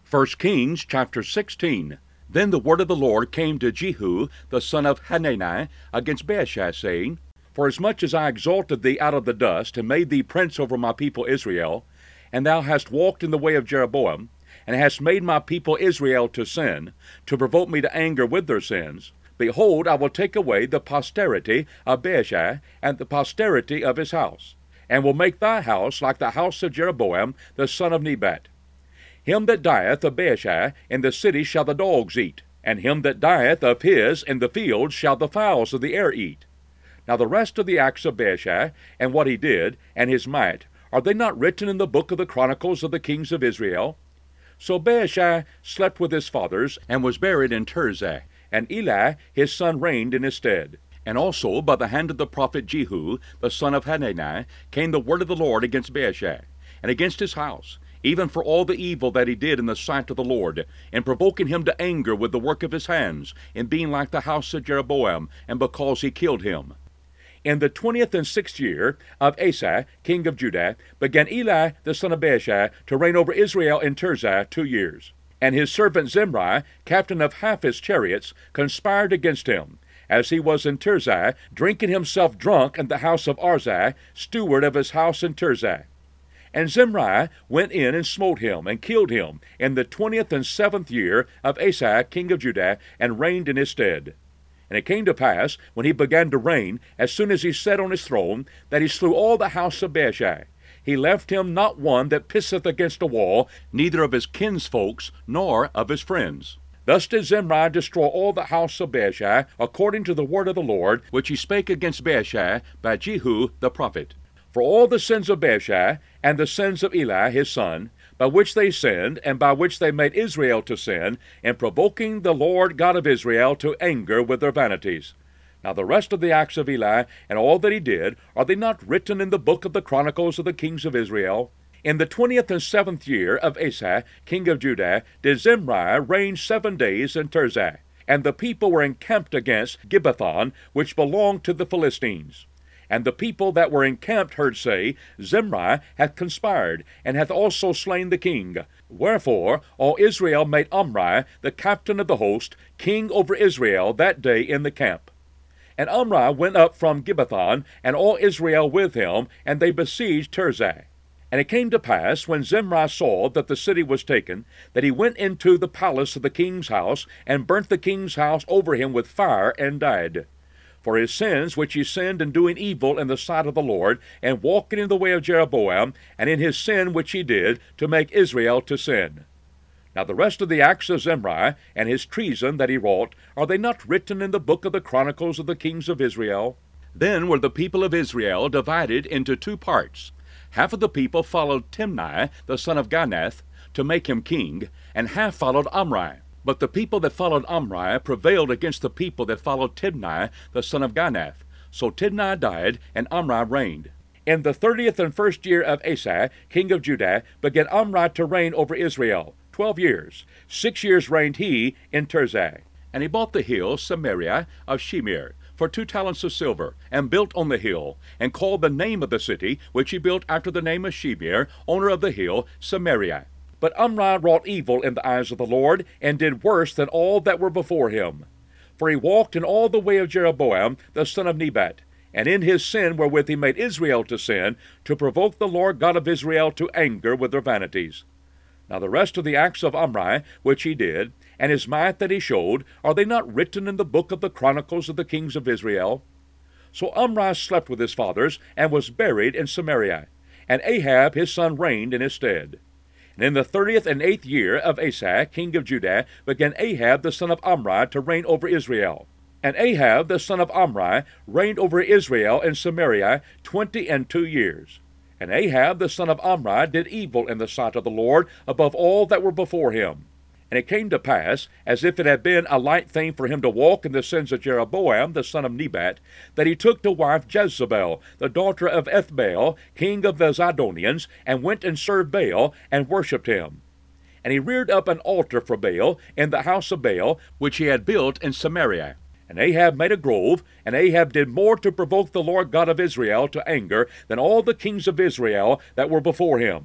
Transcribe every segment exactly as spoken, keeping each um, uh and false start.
First Kings chapter sixteen. Then the word of the Lord came to Jehu the son of Hanani against Baasha, saying, Forasmuch as I exalted thee out of the dust, and made thee prince over my people Israel, and thou hast walked in the way of Jeroboam, and hast made my people Israel to sin, to provoke me to anger with their sins, behold, I will take away the posterity of Baasha, and the posterity of his house, and will make thy house like the house of Jeroboam the son of Nebat. Him that dieth of Baasha in the city shall the dogs eat, and him that dieth of his in the fields shall the fowls of the air eat. Now the rest of the acts of Baasha, and what he did, and his might, are they not written in the book of the chronicles of the kings of Israel? So Baasha slept with his fathers, and was buried in Tirzah, and Elah his son reigned in his stead. And also by the hand of the prophet Jehu, the son of Hanani, came the word of the Lord against Baasha, and against his house, even for all the evil that he did in the sight of the Lord, in provoking him to anger with the work of his hands, in being like the house of Jeroboam, and because he killed him. In the twentieth and sixth year of Asa, king of Judah, began Elah the son of Baasha to reign over Israel in Tirzah two years. And his servant Zimri, captain of half his chariots, conspired against him, as he was in Tirzah, drinking himself drunk in the house of Arzah, steward of his house in Tirzah. And Zimri went in and smote him, and killed him, in the twentieth and seventh year of Asa king of Judah, and reigned in his stead. And it came to pass, when he began to reign, as soon as he sat on his throne, that he slew all the house of Baasha. He left him not one that pisseth against a wall, neither of his kinsfolks, nor of his friends. Thus did Zimri destroy all the house of Baasha, according to the word of the Lord, which he spake against Baasha by Jehu the prophet. For all the sins of Baasha, and the sins of Elah his son, by which they sinned, and by which they made Israel to sin, in provoking the Lord God of Israel to anger with their vanities. Now the rest of the acts of Elah, and all that he did, are they not written in the book of the chronicles of the kings of Israel? In the twentieth and seventh year of Asa, king of Judah, did Zimri reign seven days in Tirzah, and the people were encamped against Gibbethon, which belonged to the Philistines. And the people that were encamped heard say, Zimri hath conspired, and hath also slain the king. Wherefore all Israel made Omri, the captain of the host, king over Israel that day in the camp. And Omri went up from Gibbethon, and all Israel with him, and they besieged Tirzah. And it came to pass, when Zimri saw that the city was taken, that he went into the palace of the king's house, and burnt the king's house over him with fire, and died. For his sins which he sinned in doing evil in the sight of the Lord, and walking in the way of Jeroboam, and in his sin which he did, to make Israel to sin. Now the rest of the acts of Zimri, and his treason that he wrought, are they not written in the book of the chronicles of the kings of Israel? Then were the people of Israel divided into two parts. Half of the people followed Timni, the son of Ganath, to make him king, and half followed Omri. But the people that followed Omri prevailed against the people that followed Timni, the son of Ganath. So Timni died, and Omri reigned. In the thirtieth and first year of Asa, king of Judah, began Omri to reign over Israel, twelve years. Six years reigned he in Tirzah. And he bought the hill Samaria of Shemir for two talents of silver, and built on the hill, and called the name of the city, which he built after the name of Shemir, owner of the hill, Samaria. But Omri wrought evil in the eyes of the Lord, and did worse than all that were before him. For he walked in all the way of Jeroboam the son of Nebat, and in his sin wherewith he made Israel to sin, to provoke the Lord God of Israel to anger with their vanities. Now the rest of the acts of Omri, which he did, and his might that he showed, are they not written in the book of the chronicles of the kings of Israel? So Omri slept with his fathers, and was buried in Samaria, and Ahab his son reigned in his stead. And in the thirtieth and eighth year of Asa, king of Judah, began Ahab the son of Omri to reign over Israel. And Ahab the son of Omri reigned over Israel in Samaria twenty and two years. And Ahab the son of Omri did evil in the sight of the Lord above all that were before him. And it came to pass, as if it had been a light thing for him to walk in the sins of Jeroboam the son of Nebat, that he took to wife Jezebel, the daughter of Ethbaal, king of the Zidonians, and went and served Baal, and worshipped him. And he reared up an altar for Baal in the house of Baal, which he had built in Samaria. And Ahab made a grove, and Ahab did more to provoke the Lord God of Israel to anger than all the kings of Israel that were before him.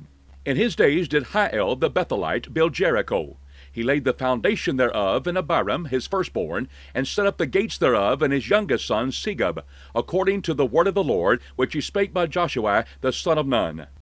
In his days did Hiel the Bethelite build Jericho. He laid the foundation thereof in Abiram his firstborn, and set up the gates thereof in his youngest son Segub, according to the word of the Lord, which he spake by Joshua the son of Nun.